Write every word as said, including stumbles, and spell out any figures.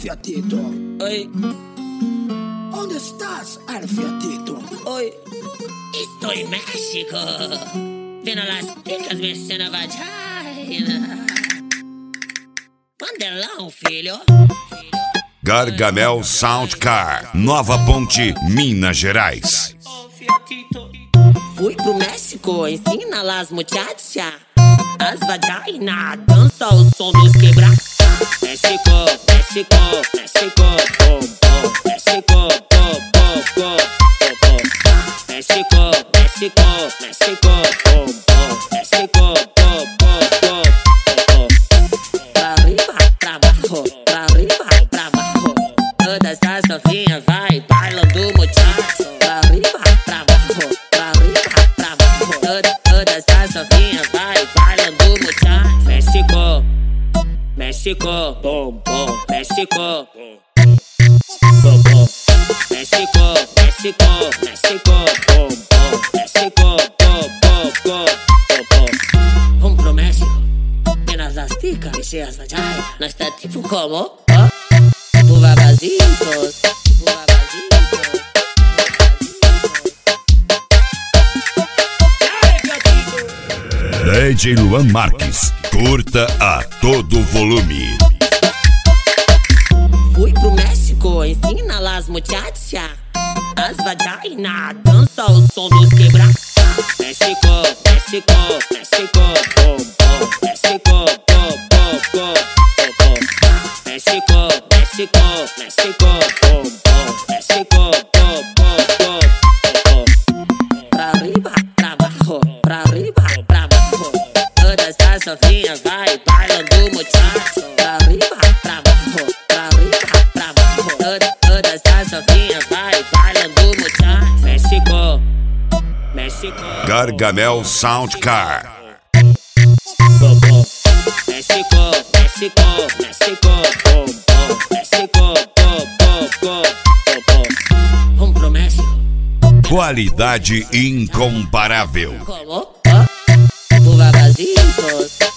Alfiatito. Oi. ¿Dónde estás, Alfiatito? Oi. Estou em México, vendo las ticas mexendo a vagina. Mandelão, filho. Gargamel Soundcar, Nova Ponte, Minas Gerais. Fui pro México, ensina las muchachas as vagina, dança o som dos quebra. México, México, México, bom, bom. México, bom, bom, bom, bom. México, México, México, bom, bom. México, bom, bom, bom, bom. Pra arriba, pra baixo, pra arriba, pra baixo. Todas as novinhas vai bailando muchacho. Pra arriba, pra baixo, pra arriba, pra baixo. Todas, todas as novinhas vai bailando muchacho. México, México, bom, bom. México, bom, bom. México, México, México, bom, bom. México, bom, bom, bom, bom. Vamos pro México, penas das ticas, mexer as vaginas. Nós tá tipo como, ó, tipo vagazitos, tipo vagazitos. D J Luan Marques, curta a todo volume. Fui pro México, ensina las muchachas as vagina, dança o som dos quebra. México, México, México, bom, bom. México, bom, bom, bom, bom. México, México, México, bom, bom. México, bom, bom, bom, bom. Pra arriba, pra baixo, pra arriba, pra baixo. Todas as novinhas vai bailando muchacho. Pra arriba, pra baixo, pra arriba, pra baixo. Todas, todas as novinhas vai bailando muchacho. México, México. Gargamel Soundcar. Bom, bom. México, México, México, bom, bom. México, bom, bom, bom, bom. Vamos pro México. Qualidade incomparável. Como? Ó, tipo vagazitos.